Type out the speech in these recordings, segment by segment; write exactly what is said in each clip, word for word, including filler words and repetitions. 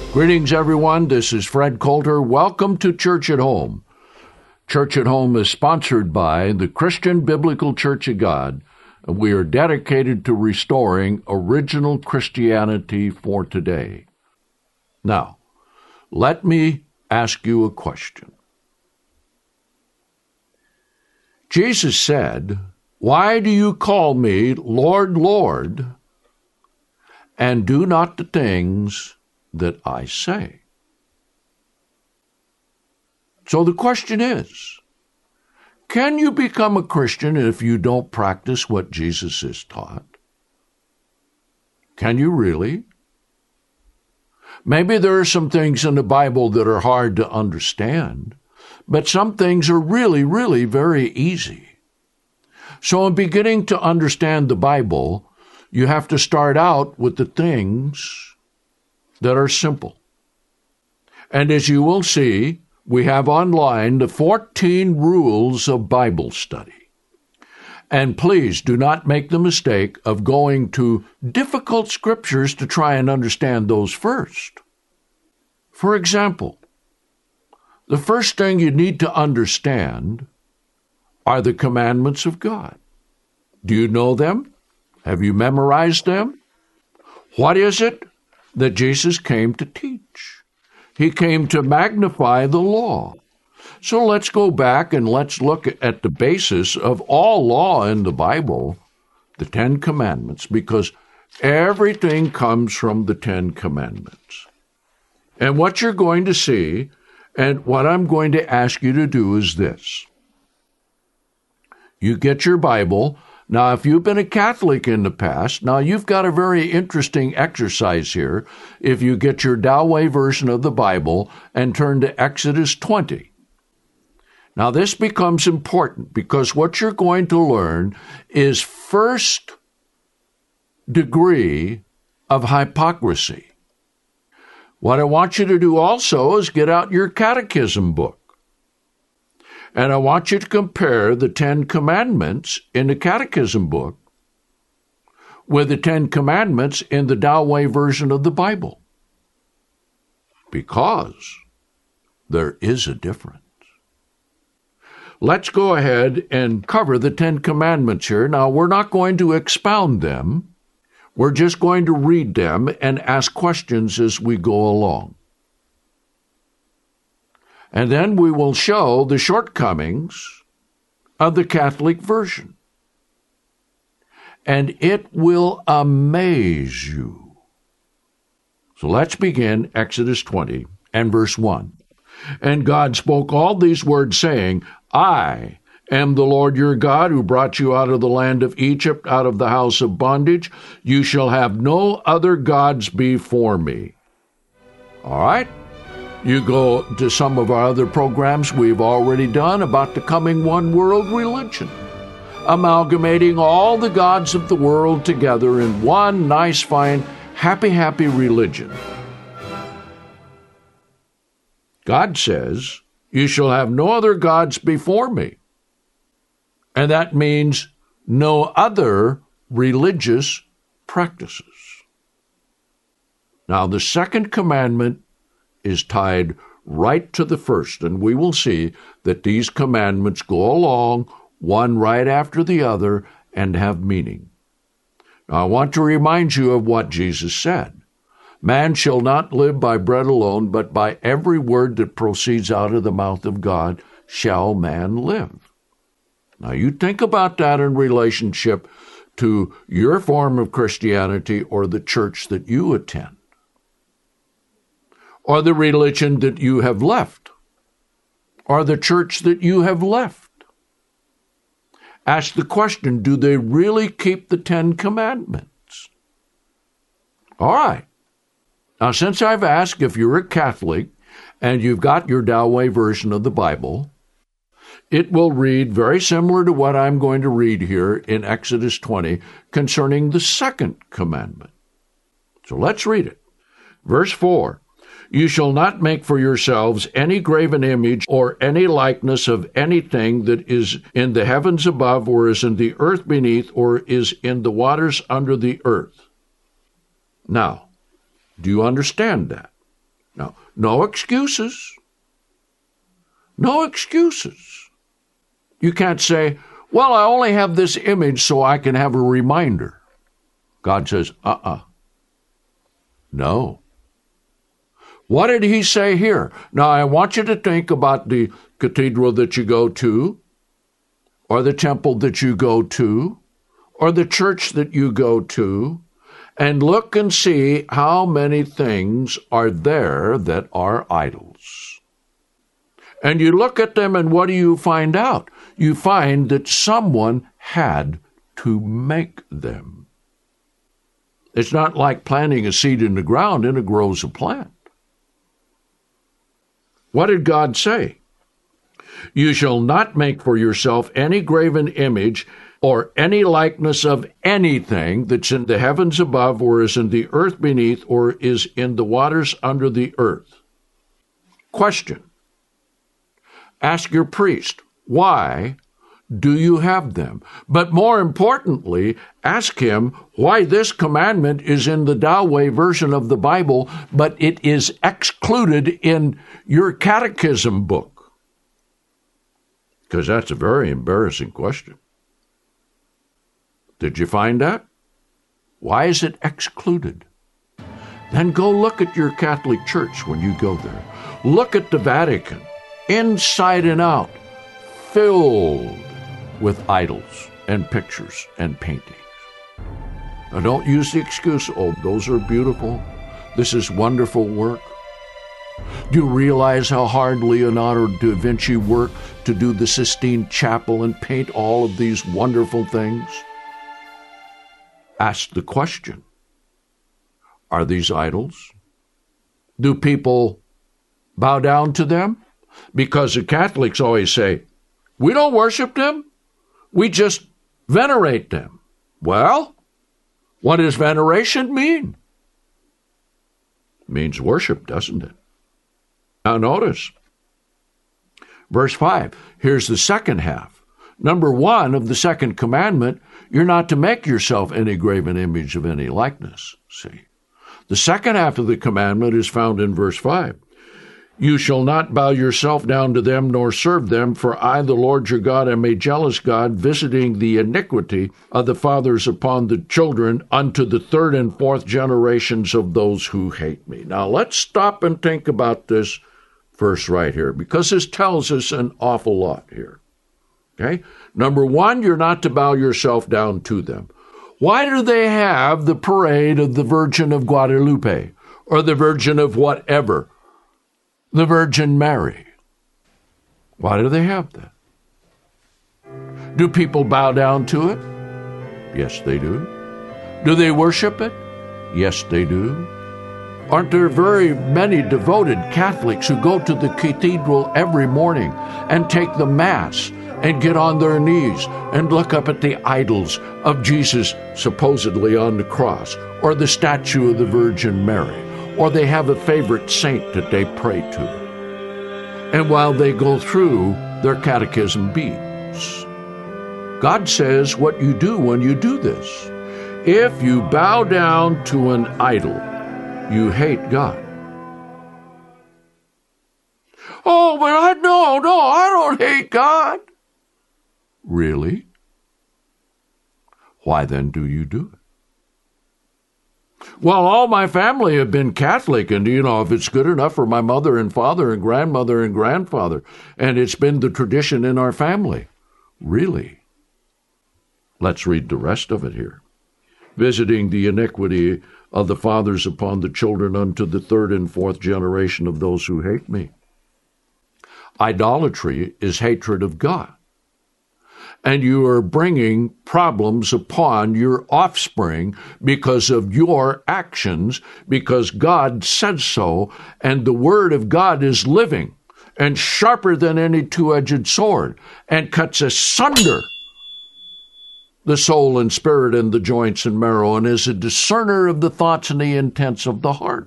Greetings, everyone. This is Fred Coulter. Welcome to Church at Home. Church at Home is sponsored by the Christian Biblical Church of God. We are dedicated to restoring original Christianity for today. Now, let me ask you a question. Jesus said, "Why do you call me Lord, Lord, and do not the things that I say?" So the question is, can you become a Christian if you don't practice what Jesus has taught? Can you really? Maybe there are some things in the Bible that are hard to understand, but some things are really, really very easy. So in beginning to understand the Bible, you have to start out with the things that are simple. And as you will see, we have online the fourteen rules of Bible study. And please do not make the mistake of going to difficult scriptures to try and understand those first. For example, the first thing you need to understand are the commandments of God. Do you know them? Have you memorized them? What is it that Jesus came to teach? He came to magnify the law. So let's go back and let's look at the basis of all law in the Bible, the Ten Commandments, because everything comes from the Ten Commandments. And what you're going to see, and what I'm going to ask you to do is this. You get your Bible. Now, if you've been a Catholic in the past, now you've got a very interesting exercise here. If you get your Doway version of the Bible and turn to Exodus twenty. Now, this becomes important because what you're going to learn is first degree of hypocrisy. What I want you to do also is get out your catechism book. And I want you to compare the Ten Commandments in the Catechism book with the Ten Commandments in the Doway version of the Bible. Because there is a difference. Let's go ahead and cover the Ten Commandments here. Now, we're not going to expound them. We're just going to read them and ask questions as we go along. And then we will show the shortcomings of the Catholic version. And it will amaze you. So let's begin Exodus twenty and verse one. And God spoke all these words, saying, I am the Lord your God, who brought you out of the land of Egypt, out of the house of bondage. You shall have no other gods before me. All right? You go to some of our other programs we've already done about the coming one world religion, amalgamating all the gods of the world together in one nice, fine, happy, happy religion. God says, you shall have no other gods before me. And that means no other religious practices. Now, the second commandment is tied right to the first, and we will see that these commandments go along, one right after the other, and have meaning. Now, I want to remind you of what Jesus said. Man shall not live by bread alone, but by every word that proceeds out of the mouth of God shall man live. Now, you think about that in relationship to your form of Christianity or the church that you attend, or the religion that you have left, or the church that you have left. Ask the question, do they really keep the Ten Commandments? All right. Now, since I've asked if you're a Catholic and you've got your Doway version of the Bible, it will read very similar to what I'm going to read here in Exodus twenty concerning the second commandment. So let's read it. Verse four. You shall not make for yourselves any graven image or any likeness of anything that is in the heavens above, or is in the earth beneath, or is in the waters under the earth. Now, do you understand that? Now, no excuses. No excuses. You can't say, well, I only have this image so I can have a reminder. God says, uh-uh. No. What did he say here? Now, I want you to think about the cathedral that you go to, or the temple that you go to, or the church that you go to, and look and see how many things are there that are idols. And you look at them, and what do you find out? You find that someone had to make them. It's not like planting a seed in the ground and it grows a plant. What did God say? You shall not make for yourself any graven image or any likeness of anything that's in the heavens above, or is in the earth beneath, or is in the waters under the earth. Question. Ask your priest, why do you have them? But more importantly, ask him why this commandment is in the Dawei version of the Bible, but it is excluded in your catechism book. Because that's a very embarrassing question. Did you find that? Why is it excluded? Then go look at your Catholic Church when you go there. Look at the Vatican, inside and out, filled with idols and pictures and paintings. Now, don't use the excuse, oh, those are beautiful. This is wonderful work. Do you realize how hard Leonardo da Vinci worked to do the Sistine Chapel and paint all of these wonderful things? Ask the question, are these idols? Do people bow down to them? Because the Catholics always say, we don't worship them. We just venerate them. Well, what does veneration mean? It means worship, doesn't it? Now notice, verse five, here's the second half. Number one of the second commandment, you're not to make yourself any graven image of any likeness. See, the second half of the commandment is found in verse five. You shall not bow yourself down to them, nor serve them, for I, the Lord your God, am a jealous God, visiting the iniquity of the fathers upon the children unto the third and fourth generations of those who hate me. Now, let's stop and think about this verse right here, because this tells us an awful lot here. Okay? Number one, you're not to bow yourself down to them. Why do they have the parade of the Virgin of Guadalupe, or the Virgin of whatever? The Virgin Mary. Why do they have that? Do people bow down to it? Yes, they do. Do they worship it? Yes, they do. Aren't there very many devoted Catholics who go to the cathedral every morning and take the Mass and get on their knees and look up at the idols of Jesus supposedly on the cross, or the statue of the Virgin Mary? Or they have a favorite saint that they pray to. And while they go through their catechism beads, God says what you do when you do this. If you bow down to an idol, you hate God. Oh, but I, no, no, I don't hate God. Really? Why then do you do it? Well, all my family have been Catholic, and, you know, if it's good enough for my mother and father and grandmother and grandfather, and it's been the tradition in our family. Really? Let's read the rest of it here. Visiting the iniquity of the fathers upon the children unto the third and fourth generation of those who hate me. Idolatry is hatred of God. And you are bringing problems upon your offspring because of your actions, because God said so, and the Word of God is living and sharper than any two-edged sword, and cuts asunder the soul and spirit and the joints and marrow, and is a discerner of the thoughts and the intents of the heart.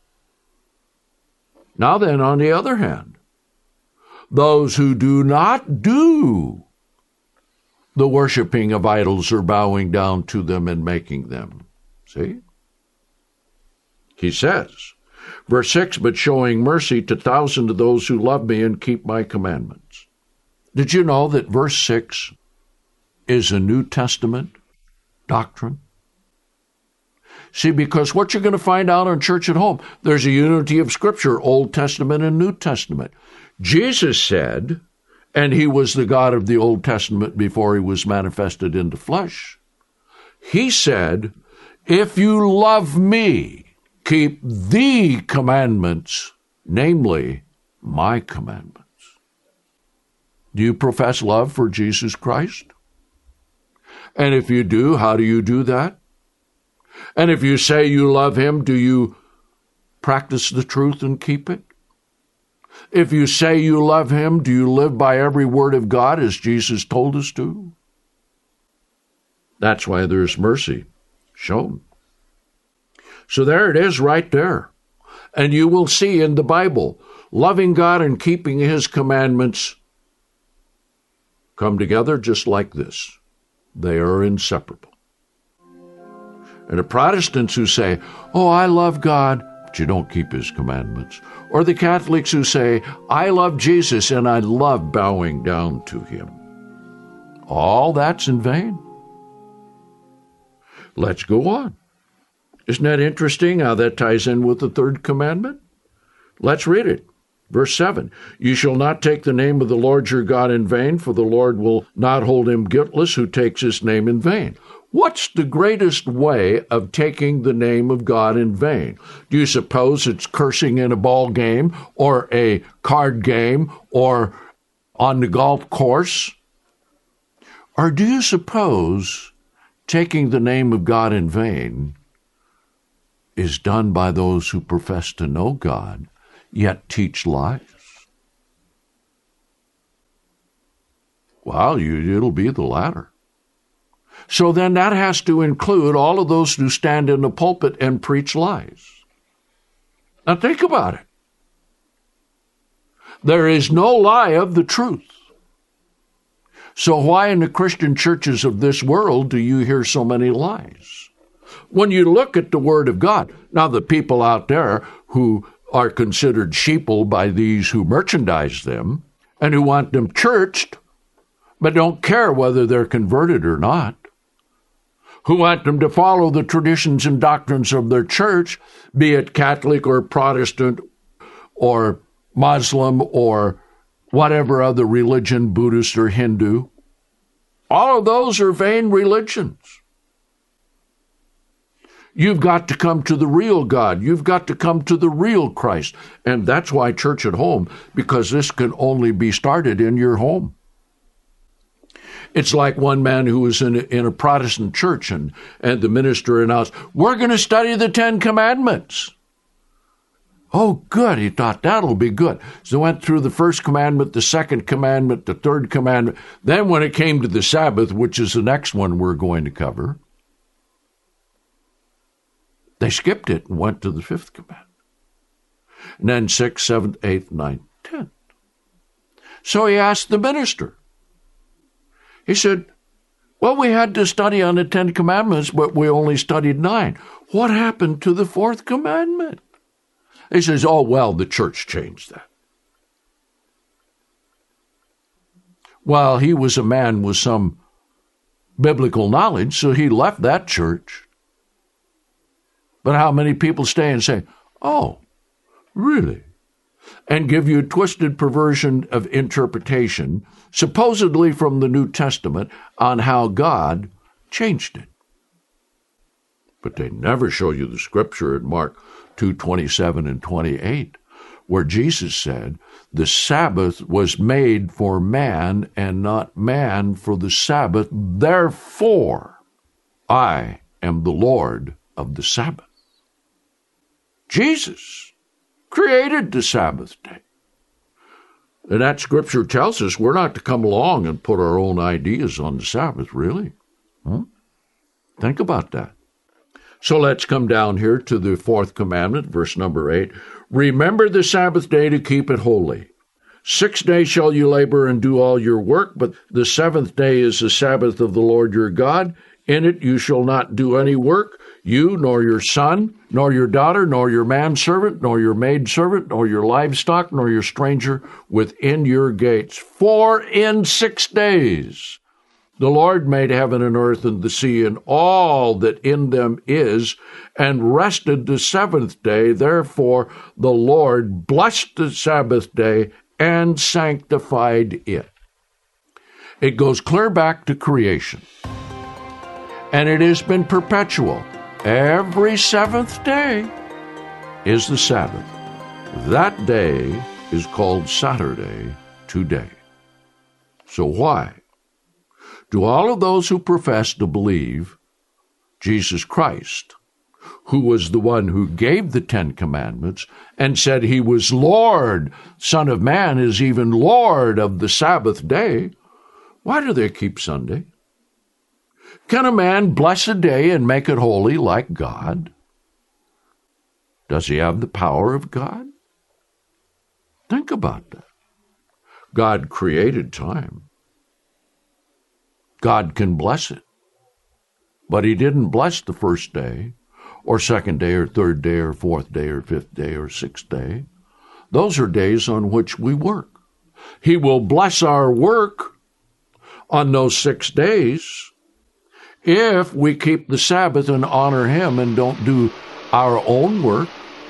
Now then, on the other hand, those who do not do the worshiping of idols or bowing down to them and making them. See? He says, Verse six, but showing mercy to thousands of those who love me and keep my commandments. Did you know that verse six is a New Testament doctrine? See, because what you're going to find out on Church at Home, there's a unity of Scripture, Old Testament and New Testament. Jesus said, and he was the God of the Old Testament before he was manifested into flesh. He said, if you love me, keep the commandments, namely my commandments. Do you profess love for Jesus Christ? And if you do, how do you do that? And if you say you love him, do you practice the truth and keep it? If you say you love him, do you live by every word of God as Jesus told us to? That's why there's mercy shown. So there it is right there. And you will see in the Bible, loving God and keeping his commandments come together just like this. They are inseparable. And the Protestants who say, oh, I love God, but you don't keep his commandments. Or the Catholics who say, I love Jesus and I love bowing down to him. All that's in vain. Let's go on. Isn't that interesting how that ties in with the third commandment? Let's read it. Verse seven, you shall not take the name of the Lord your God in vain, for the Lord will not hold him guiltless who takes his name in vain. What's the greatest way of taking the name of God in vain? Do you suppose it's cursing in a ball game or a card game or on the golf course? Or do you suppose taking the name of God in vain is done by those who profess to know God, yet teach lies? Well, you, it'll be the latter. So then that has to include all of those who stand in the pulpit and preach lies. Now think about it. There is no lie of the truth. So why in the Christian churches of this world do you hear so many lies? When you look at the Word of God, now the people out there who are considered sheeple by these who merchandise them and who want them churched, but don't care whether they're converted or not, who want them to follow the traditions and doctrines of their church, be it Catholic or Protestant or Muslim or whatever other religion, Buddhist or Hindu. All of those are vain religions. You've got to come to the real God. You've got to come to the real Christ. And that's why Church at Home, because this can only be started in your home. It's like one man who was in a, in a Protestant church, and, and the minister announced, we're going to study the Ten Commandments. Oh, good. He thought, that'll be good. So went through the first commandment, the second commandment, the third commandment. Then when it came to the Sabbath, which is the next one we're going to cover, they skipped it and went to the fifth commandment. And then sixth, seventh, eighth, ninth, tenth. So he asked the minister. He said, well, we had to study on the Ten Commandments, but we only studied nine. What happened to the fourth commandment? He says, oh, well, the church changed that. Well, he was a man with some biblical knowledge, so he left that church. But how many people stay and say, oh, really? And give you a twisted perversion of interpretation, supposedly from the New Testament, on how God changed it. But they never show you the scripture in Mark two twenty-seven and twenty-eight, where Jesus said, the Sabbath was made for man and not man for the Sabbath. Therefore, I am the Lord of the Sabbath. Jesus created the Sabbath day. And that scripture tells us we're not to come along and put our own ideas on the Sabbath, really. Huh? Think about that. So let's come down here to the fourth commandment, verse number eight. Remember the Sabbath day to keep it holy. Six days shall you labor and do all your work, but the seventh day is the Sabbath of the Lord your God. In it you shall not do any work, you, nor your son, nor your daughter, nor your manservant, nor your maidservant, nor your livestock, nor your stranger within your gates. For in six days the Lord made heaven and earth and the sea and all that in them is, and rested the seventh day. Therefore the Lord blessed the Sabbath day and sanctified it. It goes clear back to creation. And it has been perpetual. Every seventh day is the Sabbath. That day is called Saturday today. So why do all of those who profess to believe Jesus Christ, who was the one who gave the Ten Commandments and said he was Lord, Son of Man is even Lord of the Sabbath day, why do they keep Sunday? Can a man bless a day and make it holy like God? Does he have the power of God? Think about that. God created time. God can bless it. But he didn't bless the first day, or second day, or third day, or fourth day, or fifth day, or sixth day. Those are days on which we work. He will bless our work on those six days if we keep the Sabbath and honor him and don't do our own work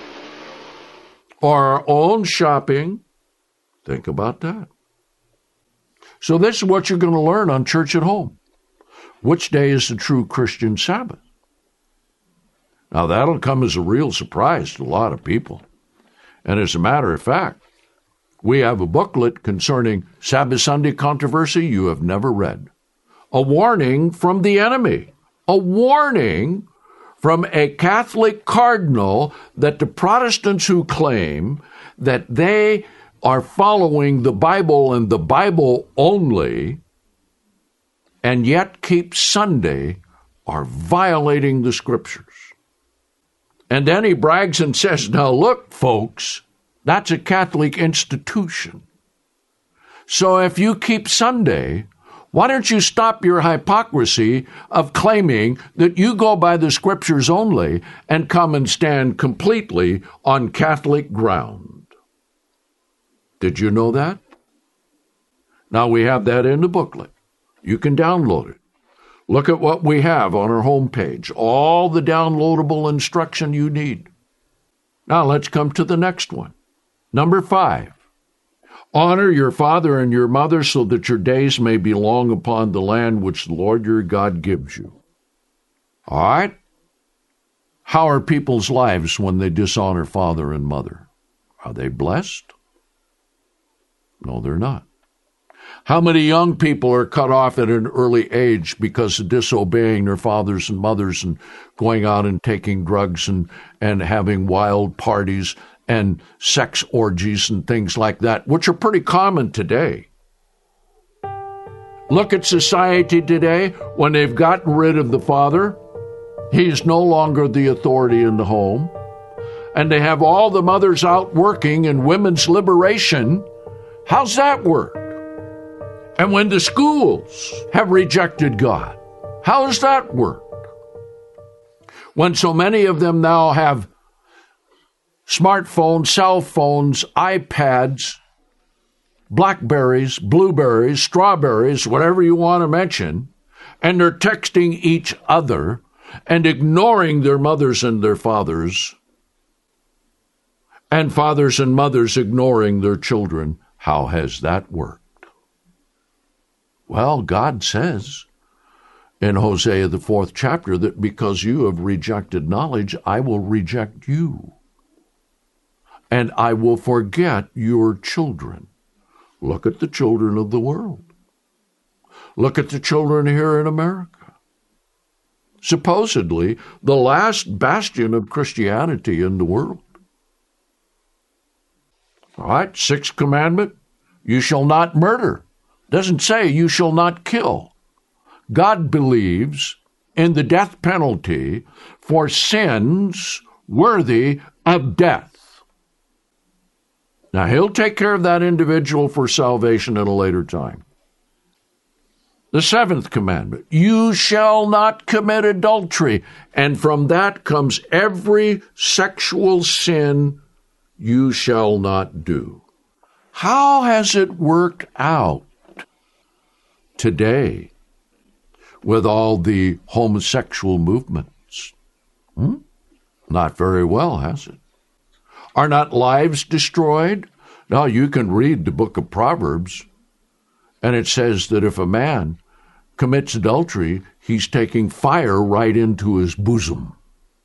or our own shopping. Think about that. So this is what you're going to learn on Church at Home. Which day is the true Christian Sabbath? Now that'll come as a real surprise to a lot of people. And as a matter of fact, we have a booklet concerning Sabbath Sunday controversy you have never read. A warning from the enemy. A warning from a Catholic cardinal that the Protestants who claim that they are following the Bible and the Bible only and yet keep Sunday are violating the Scriptures. And then he brags and says, now look, folks, that's a Catholic institution. So if you keep Sunday, why don't you stop your hypocrisy of claiming that you go by the Scriptures only and come and stand completely on Catholic ground? Did you know that? Now we have that in the booklet. You can download it. Look at what we have on our homepage, all the downloadable instruction you need. Now let's come to the next one. Number five, honor your father and your mother so that your days may be long upon the land which the Lord your God gives you. All right? How are people's lives when they dishonor father and mother? Are they blessed? No, they're not. How many young people are cut off at an early age because of disobeying their fathers and mothers and going out and taking drugs and, and having wild parties and sex orgies and things like that, which are pretty common today. Look at society today. When they've gotten rid of the father, he's no longer the authority in the home, and they have all the mothers out working in women's liberation. How's that work? And when the schools have rejected God, how does that work? When so many of them now have smartphones, cell phones, iPads, Blackberries, blueberries, strawberries, whatever you want to mention, and they're texting each other and ignoring their mothers and their fathers, and fathers and mothers ignoring their children. How has that worked? Well, God says in Hosea, the fourth chapter, that because you have rejected knowledge, I will reject you, and I will forget your children. Look at the children of the world. Look at the children here in America. Supposedly, the last bastion of Christianity in the world. All right, sixth commandment, you shall not murder. Doesn't say you shall not kill. God believes in the death penalty for sins worthy of death. Now, he'll take care of that individual for salvation at a later time. The seventh commandment, you shall not commit adultery. And from that comes every sexual sin you shall not do. How has it worked out today with all the homosexual movements? Hmm? Not very well, has it? Are not lives destroyed? Now, you can read the book of Proverbs, and it says that if a man commits adultery, he's taking fire right into his bosom.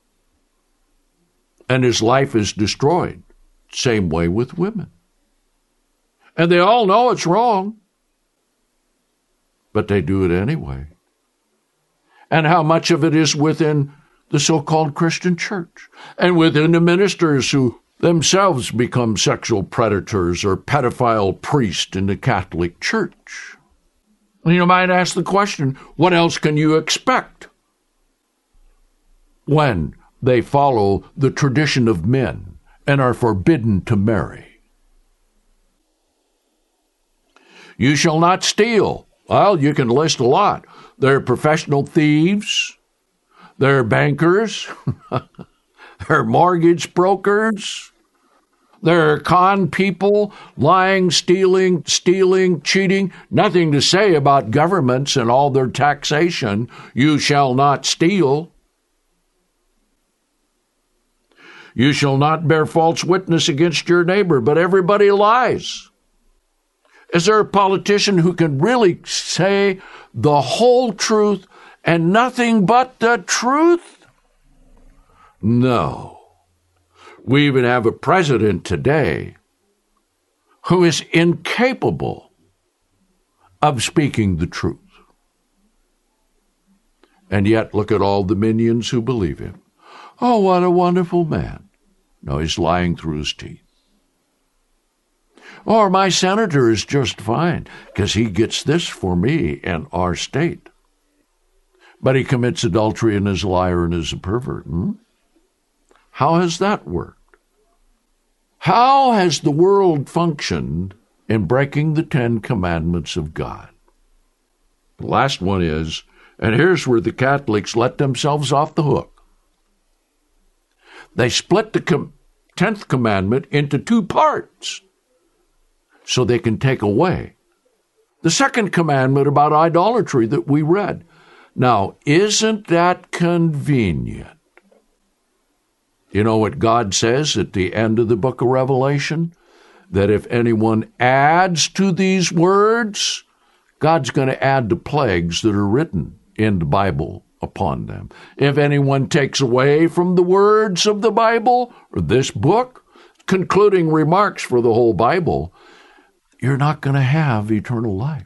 And his life is destroyed. Same way with women. And they all know it's wrong, but they do it anyway. And how much of it is within the so-called Christian church and within the ministers who themselves become sexual predators or pedophile priests in the Catholic Church? You might ask the question, what else can you expect when they follow the tradition of men and are forbidden to marry? You shall not steal. Well, you can list a lot. There are professional thieves. There are bankers. There are mortgage brokers. There are con people, lying, stealing, stealing, cheating. Nothing to say about governments and all their taxation. You shall not steal. You shall not bear false witness against your neighbor, but everybody lies. Is there a politician who can really say the whole truth and nothing but the truth? No. We even have a president today who is incapable of speaking the truth. And yet, look at all the minions who believe him. Oh, what a wonderful man. No, he's lying through his teeth. Or my senator is just fine because he gets this for me and our state. But he commits adultery and is a liar and is a pervert. Hmm? How has that worked? How has the world functioned in breaking the Ten Commandments of God? The last one is, and here's where the Catholics let themselves off the hook. They split the com- tenth commandment into two parts so they can take away the second commandment about idolatry that we read. Now, isn't that convenient? You know what God says at the end of the book of Revelation? That if anyone adds to these words, God's going to add the plagues that are written in the Bible upon them. If anyone takes away from the words of the Bible, or this book, concluding remarks for the whole Bible, you're not going to have eternal life.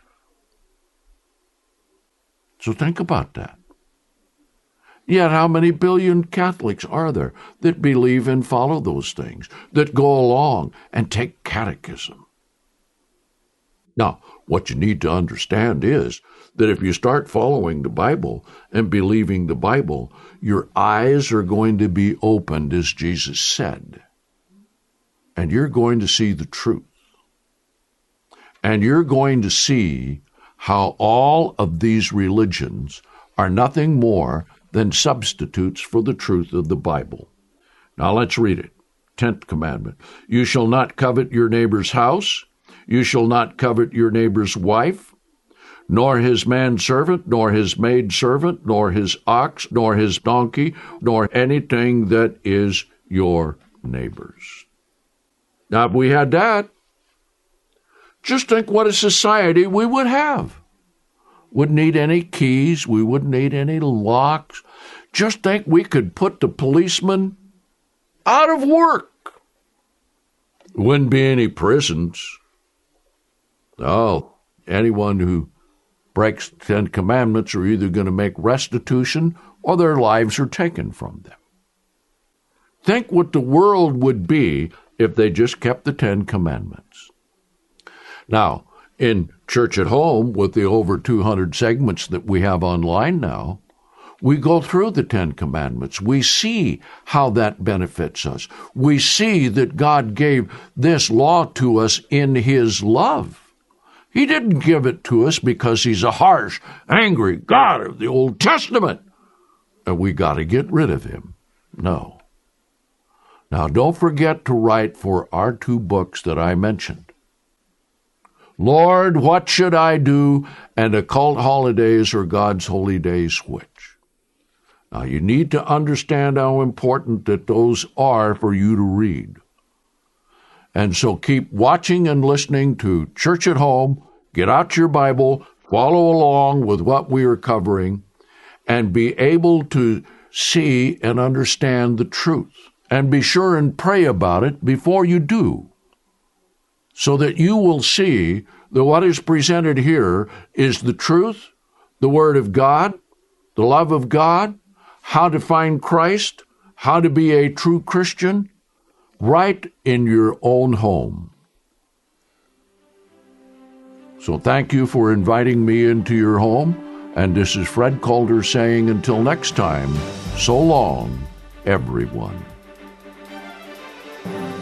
So think about that. Yet how many billion Catholics are there that believe and follow those things, that go along and take catechism? Now, what you need to understand is that if you start following the Bible and believing the Bible, your eyes are going to be opened, as Jesus said, and you're going to see the truth. And you're going to see how all of these religions are nothing more than substitutes for the truth of the Bible. Now let's read it. Tenth commandment. You shall not covet your neighbor's house. You shall not covet your neighbor's wife, nor his manservant, nor his maidservant, nor his ox, nor his donkey, nor anything that is your neighbor's. Now, if we had that, just think what a society we would have. Wouldn't need any keys. We wouldn't need any locks. Just think we could put the policeman out of work. Wouldn't be any prisons. Oh, anyone who breaks the Ten Commandments are either going to make restitution or their lives are taken from them. Think what the world would be if they just kept the Ten Commandments. Now, in Church at Home, with the over two hundred segments that we have online now, we go through the Ten Commandments. We see how that benefits us. We see that God gave this law to us in His love. He didn't give it to us because he's a harsh, angry God of the Old Testament, and we got to get rid of him. No. Now, don't forget to write for our two books that I mentioned. Lord, What Should I Do? And Occult Holidays or God's Holy Days Which? Now, you need to understand how important that those are for you to read. And so keep watching and listening to Church at Home. Get out your Bible, follow along with what we are covering, and be able to see and understand the truth. And be sure and pray about it before you do, so that you will see that what is presented here is the truth, the Word of God, the love of God, how to find Christ, how to be a true Christian, right in your own home. So thank you for inviting me into your home, and this is Fred Calder saying until next time, so long, everyone.